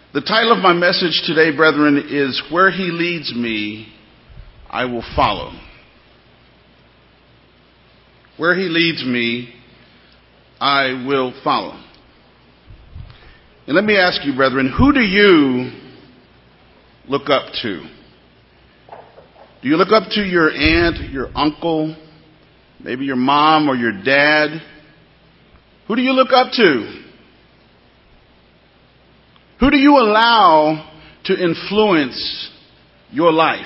The title of my message today, brethren, is Where He Leads Me, I Will Follow. Where He leads me, I will follow. And let me ask you, brethren, who do you look up to? Do you look up to your aunt, your uncle, maybe your mom or your dad? Who do you look up to? Who do you allow to influence your life?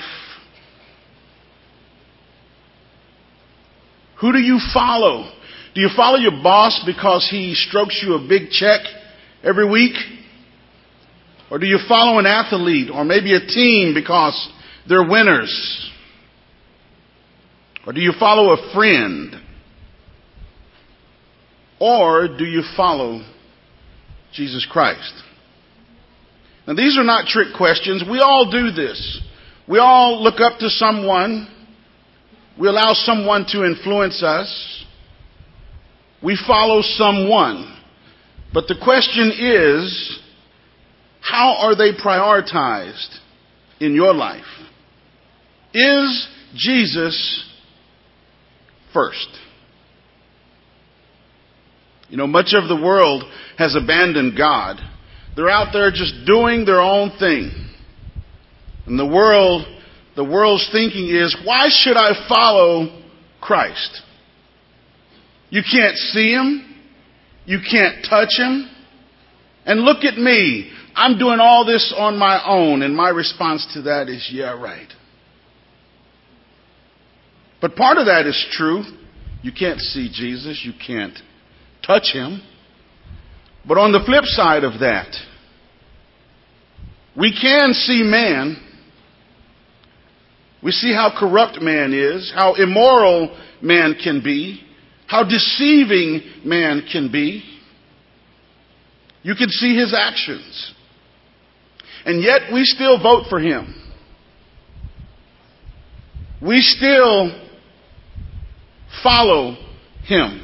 Who do you follow? Do you follow your boss because he strokes you a big check every week? Or do you follow an athlete or maybe a team because they're winners? Or do you follow a friend? Or do you follow Jesus Christ? Now, these are not trick questions. We all do this. We all look up to someone. We allow someone to influence us. We follow someone. But the question is, how are they prioritized in your life? Is Jesus first? You know, much of the world has abandoned God. They're out there just doing their own thing. And the world's thinking is, why should I follow Christ? You can't see Him. You can't touch Him. And look at me. I'm doing all this on my own. And my response to that is, yeah, right. But part of that is true. You can't see Jesus. You can't touch Him. But on the flip side of that, we can see man. We see how corrupt man is, how immoral man can be, how deceiving man can be. You can see his actions. And yet we still vote for him. We still follow him.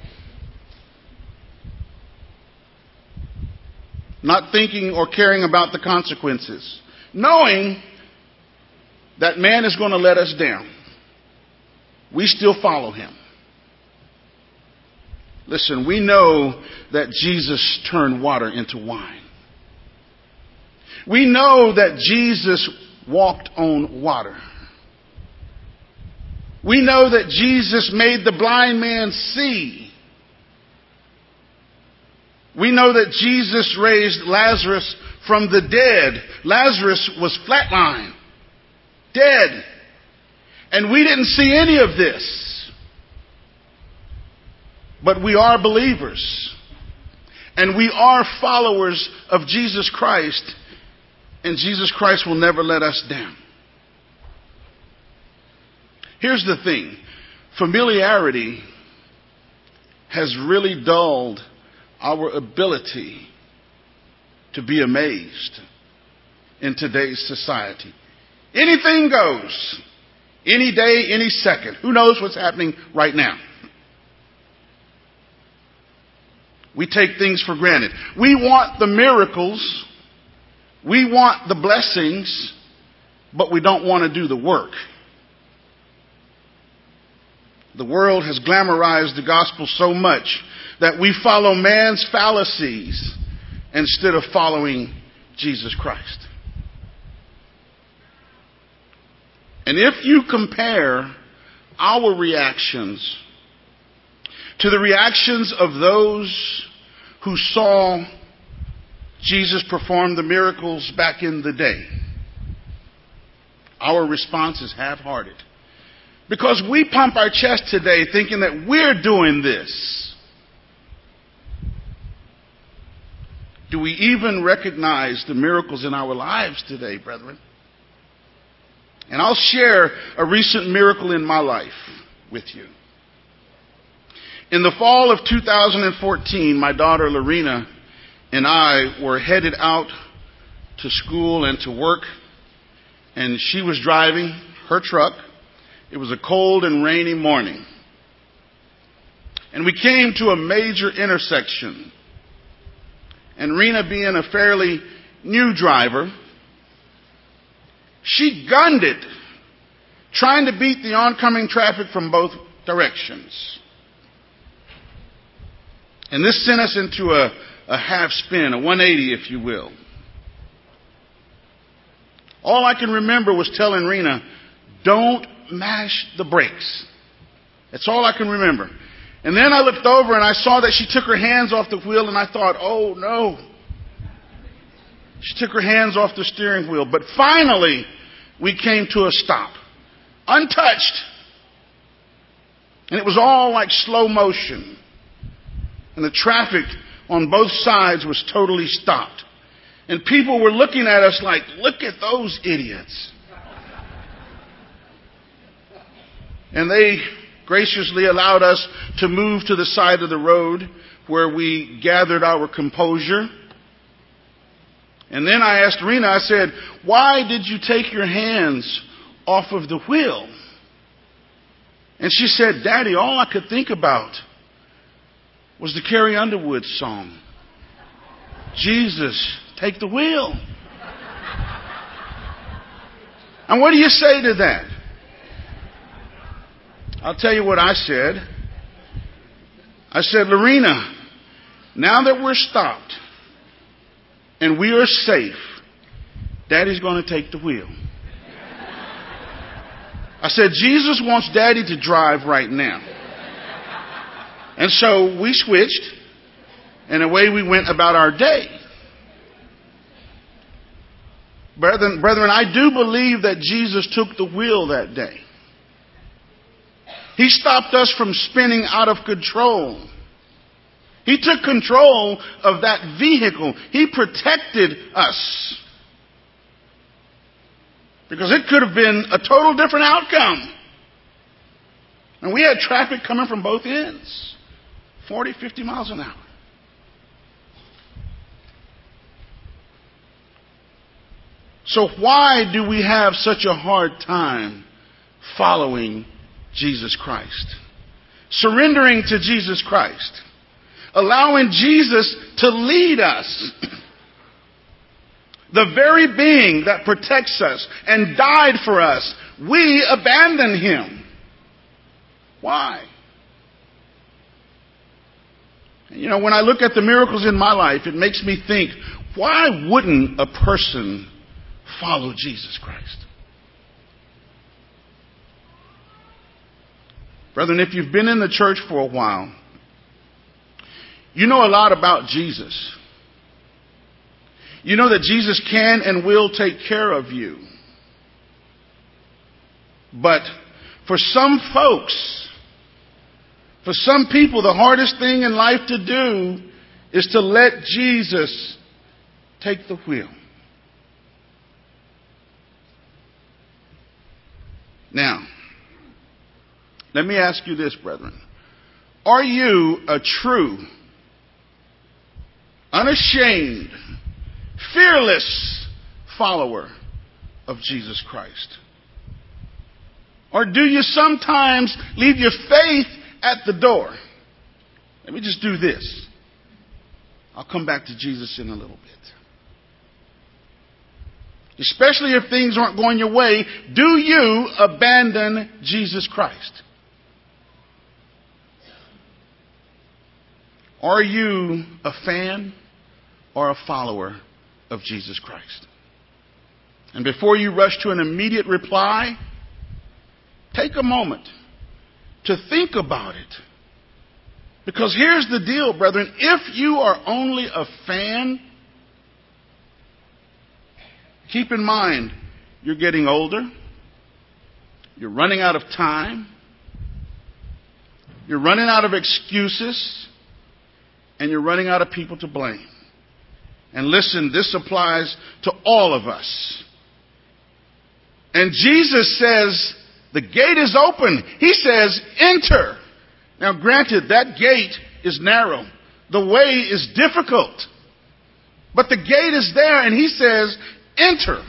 Not thinking or caring about the consequences. Knowing that man is going to let us down. We still follow him. Listen, we know that Jesus turned water into wine. We know that Jesus walked on water. We know that Jesus made the blind man see. We know that Jesus raised Lazarus from the dead. Lazarus was flatlined, dead. And we didn't see any of this. But we are believers. And we are followers of Jesus Christ. And Jesus Christ will never let us down. Here's the thing. Familiarity has really dulled our ability to be amazed in today's society. Anything goes. Any day, any second. Who knows what's happening right now? We take things for granted. We want the miracles. We want the blessings, but we don't want to do the work. The world has glamorized the gospel so much that we follow man's fallacies instead of following Jesus Christ. And if you compare our reactions to the reactions of those who saw Jesus perform the miracles back in the day, our response is half-hearted. Because we pump our chest today thinking that we're doing this. Do we even recognize the miracles in our lives today, brethren? And I'll share a recent miracle in my life with you. In the fall of 2014, my daughter Lorena and I were headed out to school and to work. And she was driving her truck. It was a cold and rainy morning. And we came to a major intersection. And Rena, being a fairly new driver. She gunned it, trying to beat the oncoming traffic from both directions. And this sent us into a half spin, a 180, if you will. All I can remember was telling Rena, don't mash the brakes. That's all I can remember. And then I looked over and I saw that she took her hands off the wheel, and I thought, oh no. She took her hands off the steering wheel. But finally, we came to a stop. Untouched. And it was all like slow motion. And the traffic on both sides was totally stopped. And people were looking at us like, look at those idiots. And they graciously allowed us to move to the side of the road where we gathered our composure. And then I asked Rena, I said, why did you take your hands off of the wheel? And she said, Daddy, all I could think about was the Carrie Underwood song, Jesus, take the wheel. And what do you say to that? I'll tell you what I said. I said, Lorena, now that we're stopped and we are safe, Daddy's going to take the wheel. I said, Jesus wants Daddy to drive right now. And so we switched, and away we went about our day. Brethren, I do believe that Jesus took the wheel that day. He stopped us from spinning out of control. He took control of that vehicle. He protected us. Because it could have been a total different outcome. And we had traffic coming from both ends. 40, 50 miles an hour. So why do we have such a hard time following Jesus Christ? Surrendering to Jesus Christ. Allowing Jesus to lead us. The very being that protects us and died for us, we abandon him. Why? You know, when I look at the miracles in my life, it makes me think, why wouldn't a person follow Jesus Christ? Brethren, if you've been in the church for a while, you know a lot about Jesus. You know that Jesus can and will take care of you. But for some folks, for some people, the hardest thing in life to do is to let Jesus take the wheel. Now, let me ask you this, brethren. Are you a true, unashamed, fearless follower of Jesus Christ? Or do you sometimes leave your faith at the door? Let me just do this. I'll come back to Jesus in a little bit. Especially if things aren't going your way, do you abandon Jesus Christ? Are you a fan or a follower of Jesus Christ? And before you rush to an immediate reply, take a moment to think about it. Because here's the deal, brethren. If you are only a fan, keep in mind, you're getting older. You're running out of time. You're running out of excuses. And you're running out of people to blame. And listen, this applies to all of us. And Jesus says, the gate is open. He says, enter. Now granted, that gate is narrow. The way is difficult. But the gate is there and he says, enter.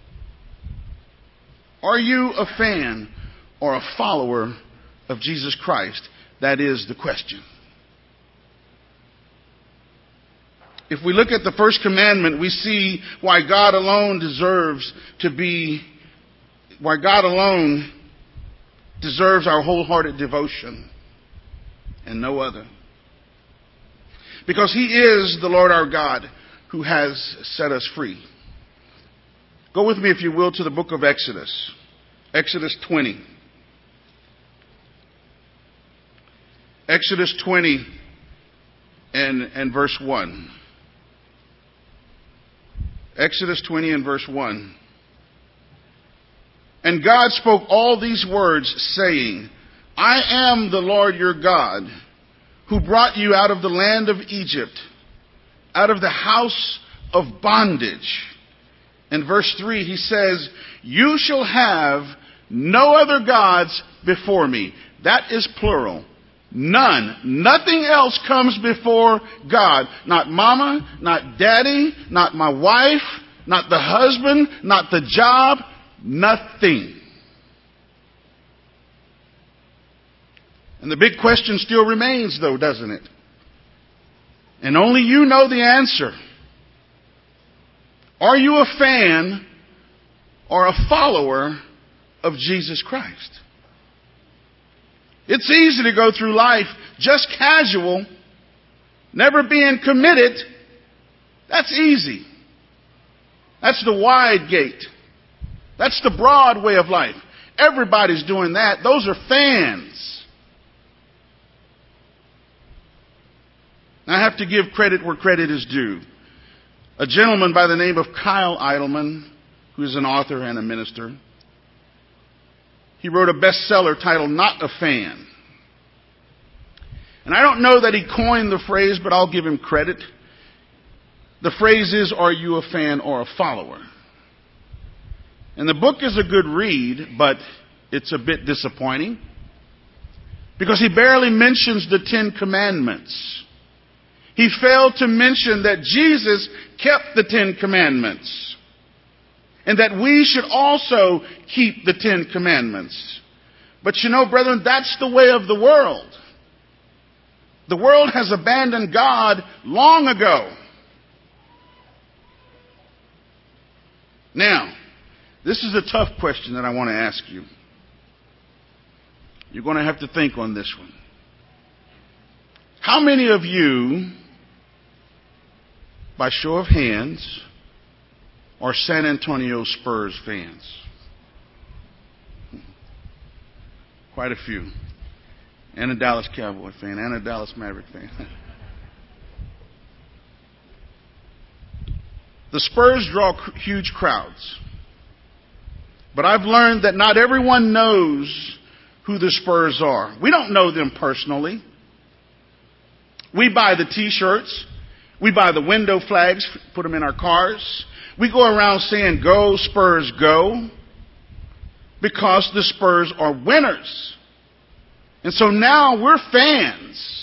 Are you a fan or a follower of Jesus Christ? That is the question. if we look at the first commandment, we see why God alone deserves our wholehearted devotion and no other. Because He is the Lord our God who has set us free. Go with me, if you will, to the book of Exodus. Exodus 20. Exodus 20 and verse 1. Exodus 20 and verse 1. And God spoke all these words, saying, I am the Lord your God, who brought you out of the land of Egypt, out of the house of bondage. In verse 3, He says, you shall have no other gods before me. That is plural. None. Nothing else comes before God. Not mama, not daddy, not my wife, not the husband, not the job. Nothing. And the big question still remains, though, doesn't it? And only you know the answer. Are you a fan or a follower of Jesus Christ? It's easy to go through life just casual, never being committed. That's easy. That's the wide gate. That's the broad way of life. Everybody's doing that. Those are fans. I have to give credit where credit is due. A gentleman by the name of Kyle Idleman, who is an author and a minister, he wrote a bestseller titled Not a Fan. And I don't know that he coined the phrase, but I'll give him credit. The phrase is, are you a fan or a follower? And the book is a good read, but it's a bit disappointing, because he barely mentions the 10 Commandments. He failed to mention that Jesus kept the 10 Commandments, and that we should also keep the 10 Commandments. But you know, brethren, that's the way of the world. The world has abandoned God long ago. Now, this is a tough question that I want to ask you. You're going to have to think on this one. How many of you, by show of hands, are San Antonio Spurs fans? Quite a few. And a Dallas Cowboy fan, and a Dallas Maverick fan. The Spurs draw huge crowds. But I've learned that not everyone knows who the Spurs are. We don't know them personally. We buy the T-shirts. We buy the window flags, put them in our cars. We go around saying, "Go Spurs, go," because the Spurs are winners. And so now we're fans.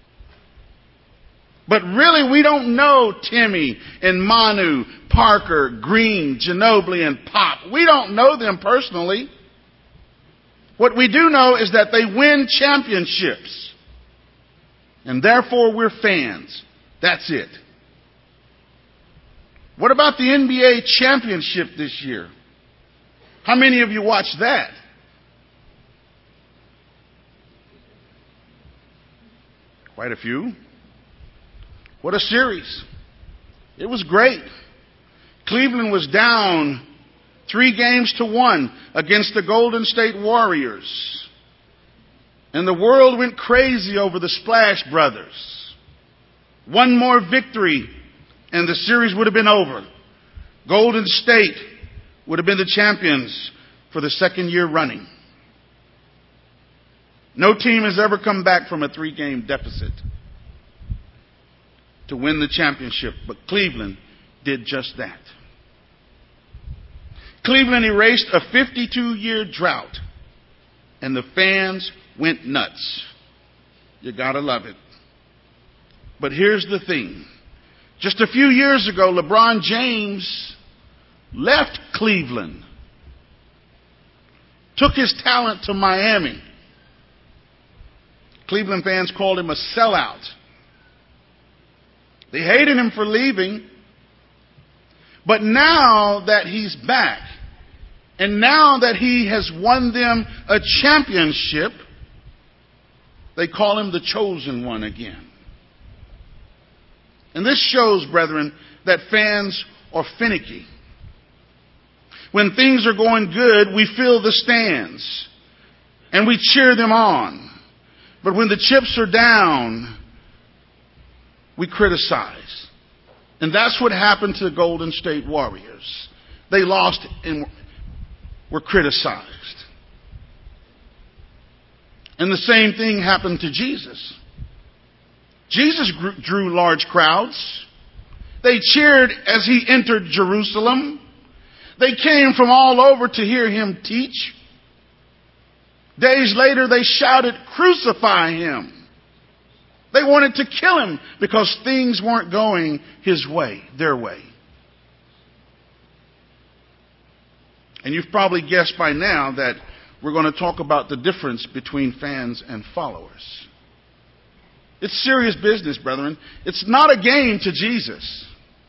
But really, we don't know Timmy and Manu, Parker, Green, Ginobili, and Pop. We don't know them personally. What we do know is that they win championships. And therefore, we're fans. That's it. What about the NBA championship this year? How many of you watched that? Quite a few. What a series. It was great. Cleveland was down 3-1 against the Golden State Warriors. And the world went crazy over the Splash Brothers. One more victory and the series would have been over. Golden State would have been the champions for the second year running. No team has ever come back from a 3-game deficit to win the championship, but Cleveland did just that. Cleveland erased a 52-year drought, and the fans went nuts. You gotta love it. But here's the thing. Just a few years ago, LeBron James left Cleveland, took his talent to Miami. Cleveland fans called him a sellout. They hated him for leaving. But now that he's back, and now that he has won them a championship, they call him the chosen one again. And this shows, brethren, that fans are finicky. When things are going good, we fill the stands and we cheer them on. But when the chips are down, we criticize. And that's what happened to the Golden State Warriors. They lost and were criticized. And the same thing happened to Jesus. Jesus drew large crowds. They cheered as he entered Jerusalem. They came from all over to hear him teach. Days later, they shouted, "Crucify him." They wanted to kill him because things weren't going his way, their way. And you've probably guessed by now that we're going to talk about the difference between fans and followers. It's serious business, brethren. It's not a game to Jesus.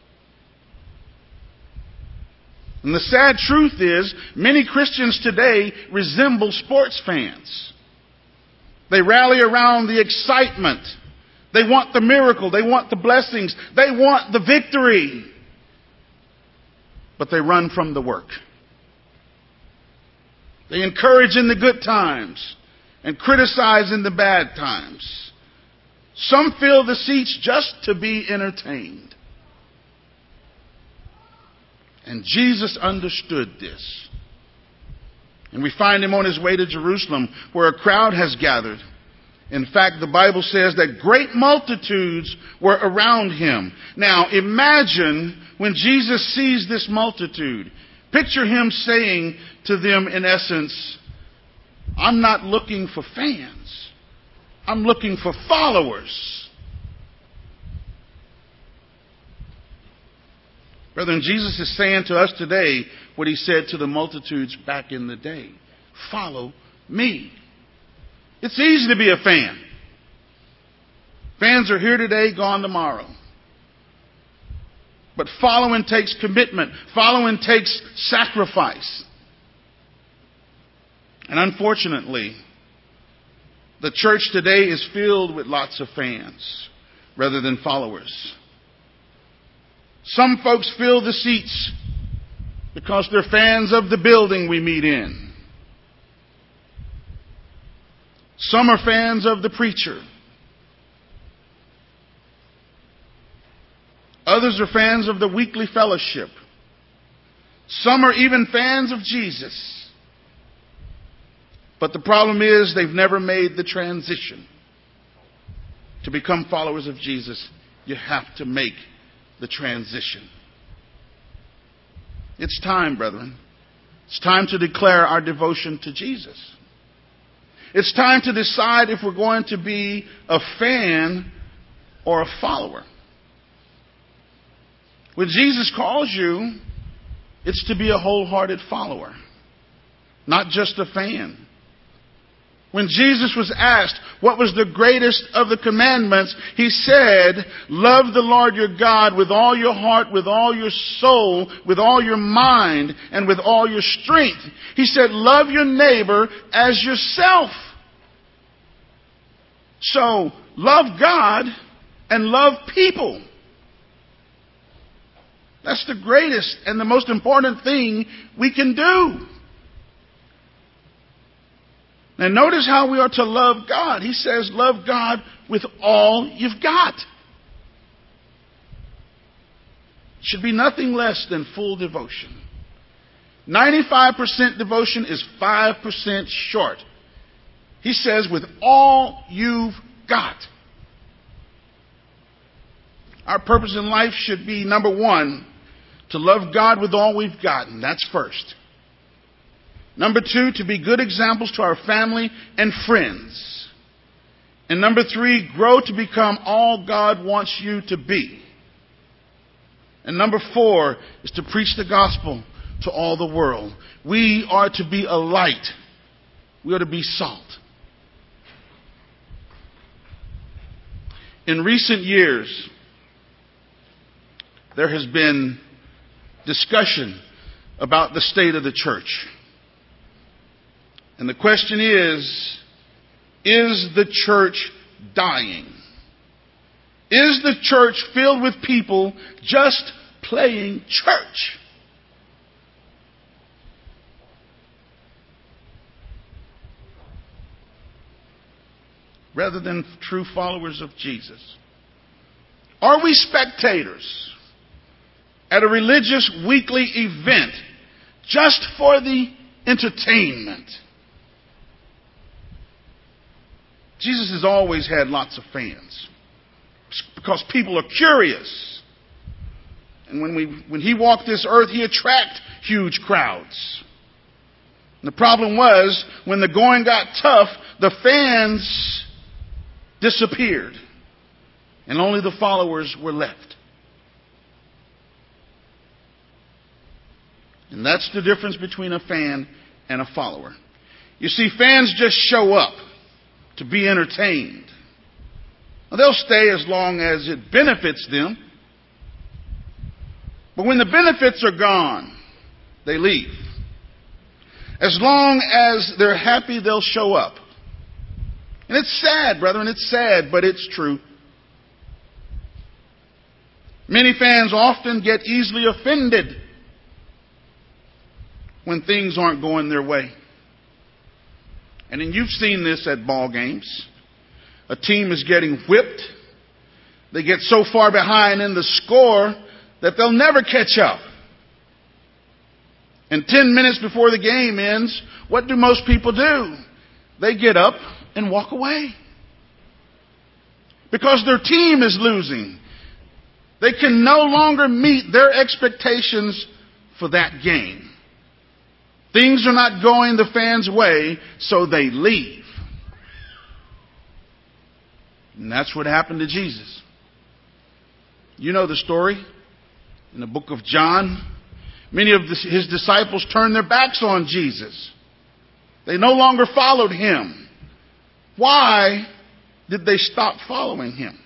And the sad truth is, many Christians today resemble sports fans. They rally around the excitement. They want the miracle. They want the blessings. They want the victory. But they run from the work. They encourage in the good times and criticize in the bad times. Some fill the seats just to be entertained. And Jesus understood this. And we find him on his way to Jerusalem, where a crowd has gathered. In fact, the Bible says that great multitudes were around him. Now, imagine when Jesus sees this multitude. Picture him saying to them, in essence, "I'm not looking for fans. I'm looking for followers." Brethren, Jesus is saying to us today what he said to the multitudes back in the day. Follow me. It's easy to be a fan. Fans are here today, gone tomorrow. But following takes commitment. Following takes sacrifice. And unfortunately, the church today is filled with lots of fans rather than followers. Some folks fill the seats because they're fans of the building we meet in. Some are fans of the preacher. Others are fans of the weekly fellowship. Some are even fans of Jesus. But the problem is they've never made the transition. To become followers of Jesus, you have to make the transition. It's time, brethren. It's time to declare our devotion to Jesus. It's time to decide if we're going to be a fan or a follower. When Jesus calls you, it's to be a wholehearted follower, not just a fan. When Jesus was asked what was the greatest of the commandments, he said, "Love the Lord your God with all your heart, with all your soul, with all your mind, and with all your strength." He said, "Love your neighbor as yourself." So, love God and love people. That's the greatest and the most important thing we can do. Now notice how we are to love God. He says, love God with all you've got. Should be nothing less than full devotion. 95% devotion is 5% short. He says, with all you've got. Our purpose in life should be, number one, to love God with all we've got, and that's first. Number two, to be good examples to our family and friends. And number three, grow to become all God wants you to be. And number four is to preach the gospel to all the world. We are to be a light. We are to be salt. In recent years, there has been discussion about the state of the church. And the question is the church dying? Is the church filled with people just playing church? Rather than true followers of Jesus? Are we spectators at a religious weekly event just for the entertainment? Jesus has always had lots of fans because people are curious. And when he walked this earth, he attracted huge crowds. And the problem was, when the going got tough, the fans disappeared, and only the followers were left. And that's the difference between a fan and a follower. You see, fans just show up to be entertained. Now, they'll stay as long as it benefits them. But when the benefits are gone, they leave. As long as they're happy, they'll show up. And it's sad, brethren, it's sad, but it's true. Many fans often get easily offended when things aren't going their way. And then you've seen this at ball games. A team is getting whipped. They get so far behind in the score that they'll never catch up. And 10 minutes before the game ends, what do most people do? They get up and walk away. Because their team is losing. They can no longer meet their expectations for that game. Things are not going the fans' way, so they leave. And that's what happened to Jesus. You know the story. In the book of John, many of his disciples turned their backs on Jesus. They no longer followed him. Why did they stop following him?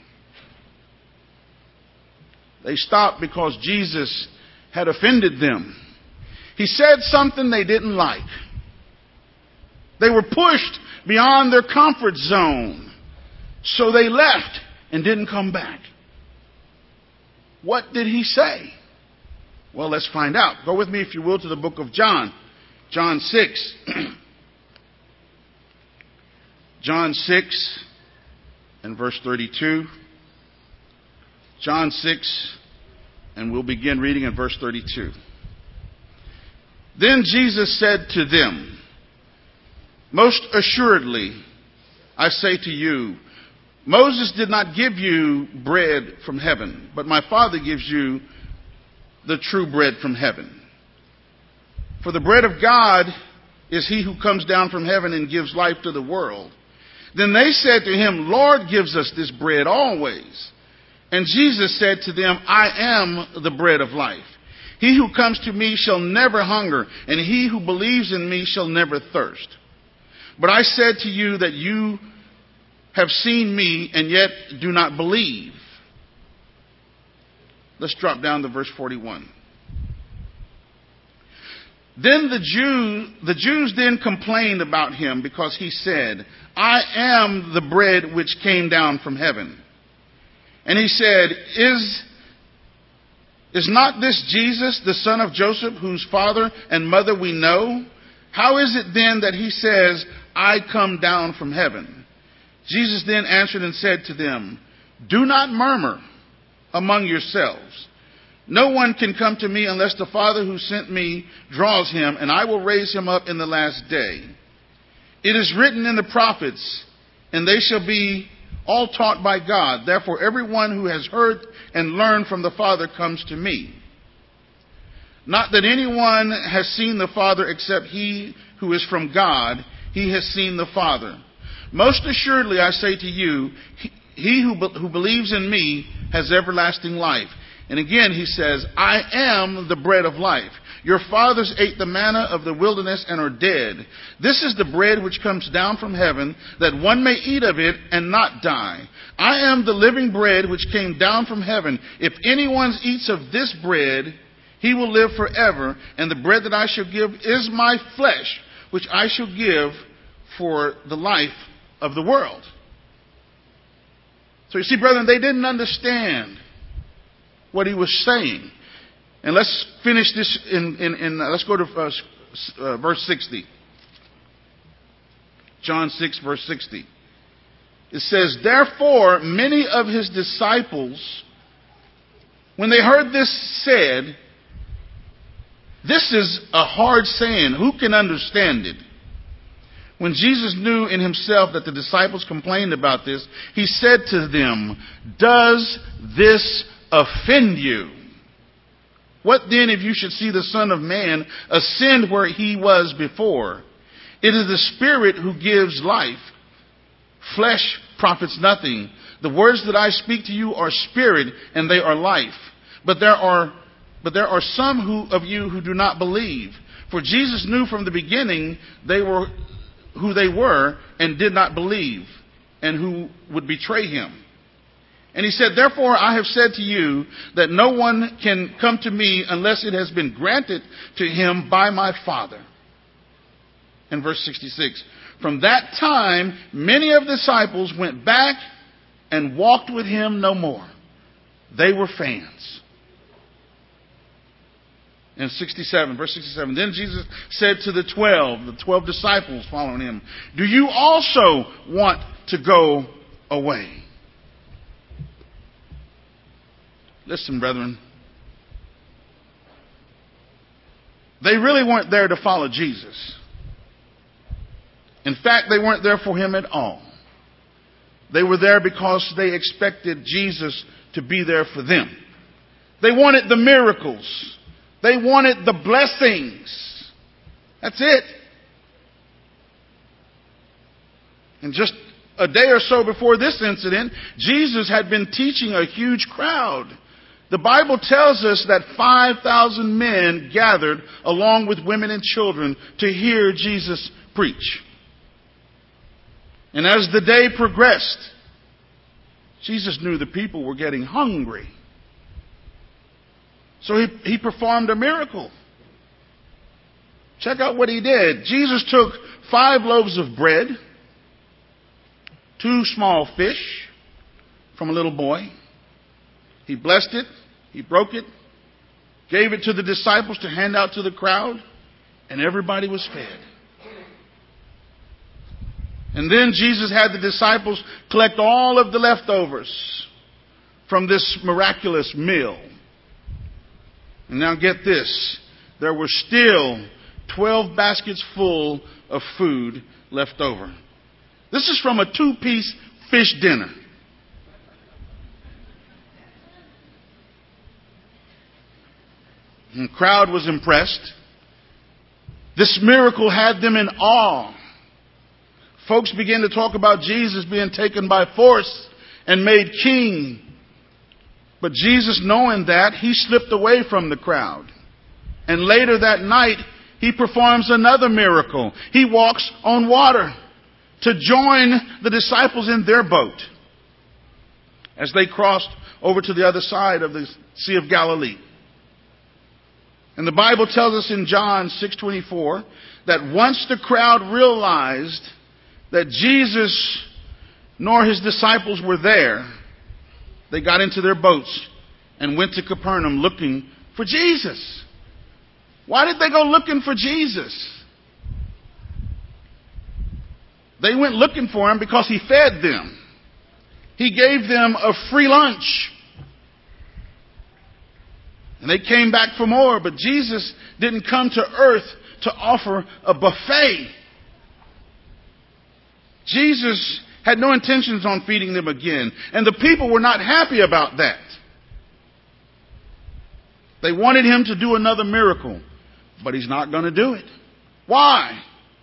They stopped because Jesus had offended them. He said something they didn't like. They were pushed beyond their comfort zone. So they left and didn't come back. What did he say? Well, let's find out. Go with me, if you will, to the book of John. John 6. John 6 and verse 32. John 6, and we'll begin reading at verse 32. Then Jesus said to them, "Most assuredly, I say to you, Moses did not give you bread from heaven, but my Father gives you the true bread from heaven. For the bread of God is he who comes down from heaven and gives life to the world." Then they said to him, "Lord, gives us this bread always." And Jesus said to them, "I am the bread of life. He who comes to me shall never hunger, and he who believes in me shall never thirst. But I said to you that you have seen me and yet do not believe." Let's drop down to verse 41. Then the Jews then complained about him because he said, "I am the bread which came down from heaven." And he said, Is not this Jesus, the son of Joseph, whose father and mother we know? How is it then that he says, "I come down from heaven"? Jesus then answered and said to them, "Do not murmur among yourselves. No one can come to me unless the Father who sent me draws him, and I will raise him up in the last day. It is written in the prophets, and they shall be all taught by God. Therefore, everyone who has heard and learned from the Father comes to me. Not that anyone has seen the Father except he who is from God. He has seen the Father. Most assuredly, I say to you, he who believes in me has everlasting life." And again he says, "I am the bread of life. Your fathers ate the manna of the wilderness and are dead. This is the bread which comes down from heaven, that one may eat of it and not die. I am the living bread which came down from heaven. If anyone eats of this bread, he will live forever. And the bread that I shall give is my flesh, which I shall give for the life of the world. So you see, brethren, they didn't understand what he was saying. And let's finish this let's go to verse 60. John 6, verse 60. It says, therefore, many of his disciples, when they heard this said, this is a hard saying, who can understand it? When Jesus knew in himself that the disciples complained about this, he said to them, does this offend you? What then if you should see the Son of Man ascend where he was before? It is the Spirit who gives life. Flesh profits nothing. The words that I speak to you are spirit and they are life. But there are some of you who do not believe. For Jesus knew from the beginning who they were and did not believe, and who would betray him. And he said, therefore I have said to you that no one can come to me unless it has been granted to him by my Father. And verse 66, from that time many of the disciples went back and walked with him no more. They were fans. And 67, verse 67, then Jesus said to the 12 disciples following him, do you also want to go away? Listen, brethren. They really weren't there to follow Jesus. In fact, they weren't there for him at all. They were there because they expected Jesus to be there for them. They wanted the miracles. They wanted the blessings. That's it. And just a day or so before this incident, Jesus had been teaching a huge crowd. The Bible tells us that 5,000 men gathered along with women and children to hear Jesus preach. And as the day progressed, Jesus knew the people were getting hungry. So he performed a miracle. Check out what he did. Jesus took 5 loaves of bread, 2 small fish from a little boy. He blessed it. He broke it. Gave it to the disciples to hand out to the crowd. And everybody was fed. And then Jesus had the disciples collect all of the leftovers from this miraculous meal. And now get this. There were still 12 baskets full of food left over. This is from a 2-piece fish dinner. And the crowd was impressed. This miracle had them in awe. Folks began to talk about Jesus being taken by force and made king. But Jesus, knowing that, he slipped away from the crowd. And later that night, he performs another miracle. He walks on water to join the disciples in their boat as they crossed over to the other side of the Sea of Galilee. And the Bible tells us in John 6:24 that once the crowd realized that Jesus nor his disciples were there, they got into their boats and went to Capernaum looking for Jesus. Why did they go looking for Jesus? They went looking for him because he fed them. He gave them a free lunch. And they came back for more, but Jesus didn't come to earth to offer a buffet. Jesus had no intentions on feeding them again. And the people were not happy about that. They wanted him to do another miracle, but he's not going to do it. Why?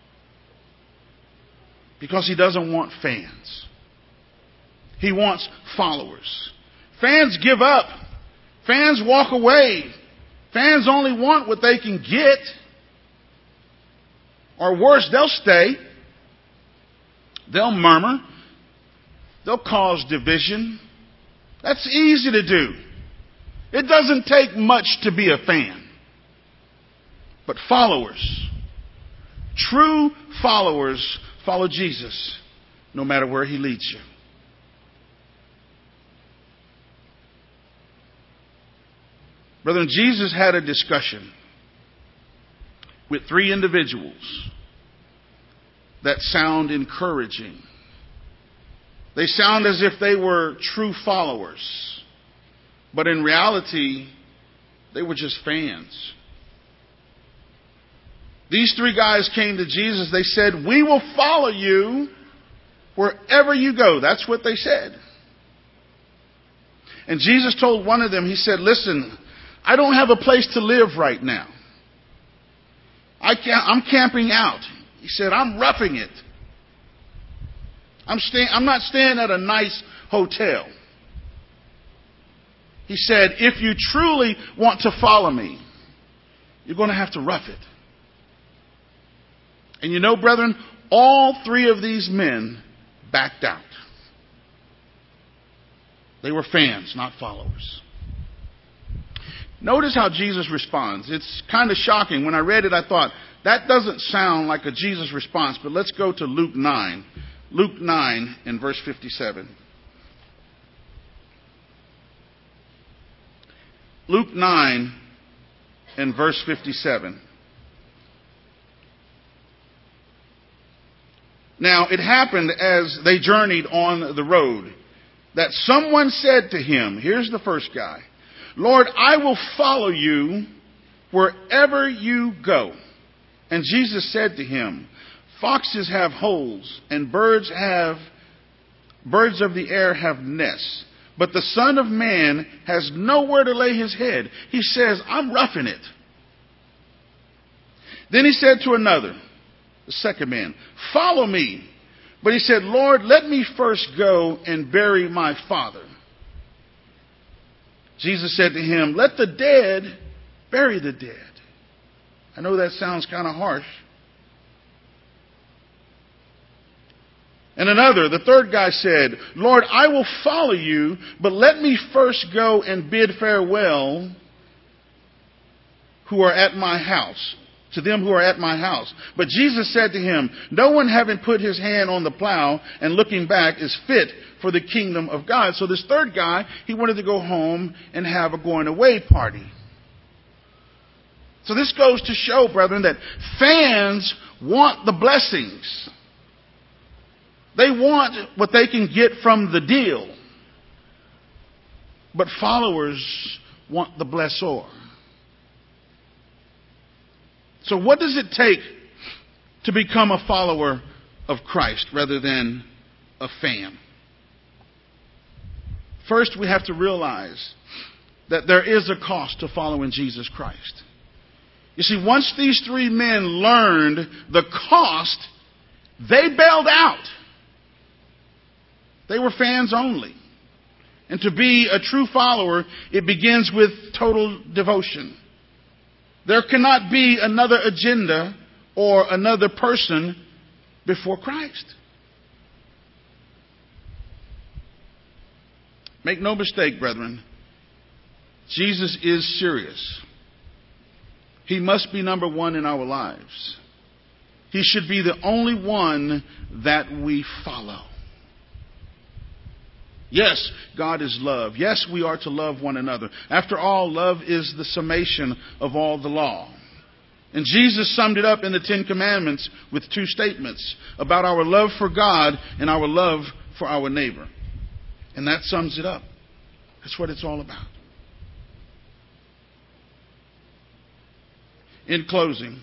Because he doesn't want fans. He wants followers. Fans give up. Fans walk away. Fans only want what they can get. Or worse, they'll stay. They'll murmur. They'll cause division. That's easy to do. It doesn't take much to be a fan. But followers, true followers, follow Jesus no matter where he leads you. Brethren, Jesus had a discussion with 3 individuals that sound encouraging. They sound as if they were true followers, but in reality, they were just fans. These 3 guys came to Jesus. They said, "We will follow you wherever you go." That's what they said. And Jesus told one of them, he said, "Listen, I don't have a place to live right now. I'm camping out." He said, "I'm roughing it. I'm not staying at a nice hotel." He said, "If you truly want to follow me, you're going to have to rough it." And you know, brethren, all 3 of these men backed out. They were fans, not followers. Notice how Jesus responds. It's kind of shocking. When I read it, I thought, that doesn't sound like a Jesus response. But let's go to Luke 9. Luke 9 and verse 57. Luke 9 and verse 57. Now, it happened as they journeyed on the road that someone said to him, here's the first guy, "Lord, I will follow you wherever you go." And Jesus said to him, "Foxes have holes, and birds of the air have nests, but the Son of Man has nowhere to lay his head." He says, "I'm roughing it." Then he said to another, the second man, "Follow me." But he said, "Lord, let me first go and bury my father." Jesus said to him, "Let the dead bury the dead." I know that sounds kind of harsh. And another, the third guy said, "Lord, I will follow you, but let me first go and bid farewell to them who are at my house." But Jesus said to him, "No one having put his hand on the plow and looking back is fit for the kingdom of God." So this third guy, he wanted to go home and have a going away party. So this goes to show, brethren, that fans want the blessings. They want what they can get from the deal. But followers want the blessor. So what does it take to become a follower of Christ rather than a fan? First, we have to realize that there is a cost to following Jesus Christ. You see, once these 3 men learned the cost, they bailed out. They were fans only. And to be a true follower, it begins with total devotion. There cannot be another agenda or another person before Christ. Make no mistake, brethren, Jesus is serious. He must be number one in our lives. He should be the only one that we follow. Yes, God is love. Yes, we are to love one another. After all, love is the summation of all the law. And Jesus summed it up in the 10 Commandments with 2 statements about our love for God and our love for our neighbor. And that sums it up. That's what it's all about. In closing,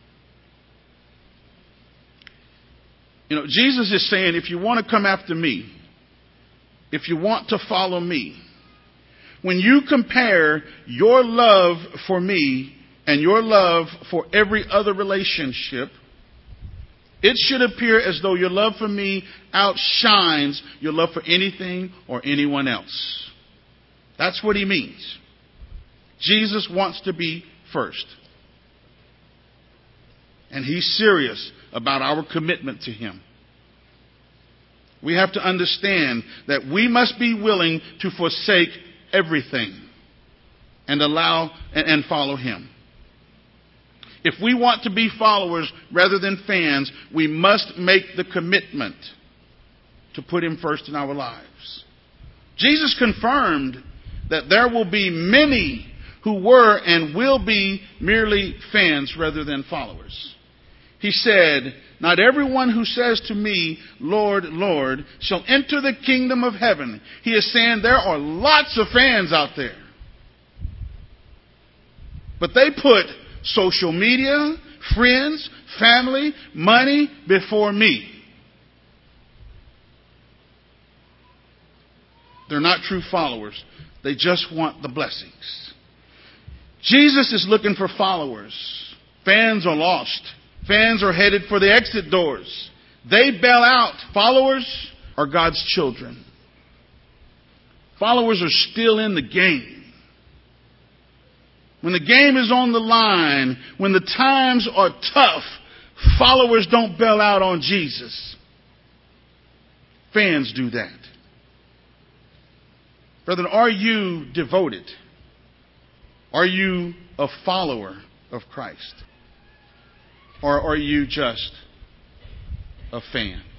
Jesus is saying, if you want to come after me, if you want to follow me, when you compare your love for me and your love for every other relationship, it should appear as though your love for me outshines your love for anything or anyone else. That's what he means. Jesus wants to be first. And He's serious about our commitment to Him. We have to understand that we must be willing to forsake everything and allow and follow Him. If we want to be followers rather than fans, we must make the commitment to put Him first in our lives. Jesus confirmed that there will be many who were and will be merely fans rather than followers. He said, "Not everyone who says to me, 'Lord, Lord,' shall enter the kingdom of heaven." He is saying there are lots of fans out there. But they put social media, friends, family, money before me. They're not true followers. They just want the blessings. Jesus is looking for followers. Fans are lost. Fans are headed for the exit doors. They bail out. Followers are God's children. Followers are still in the game. When the game is on the line, when the times are tough, followers don't bail out on Jesus. Fans do that. Brethren, are you devoted? Are you a follower of Christ? Or are you just a fan?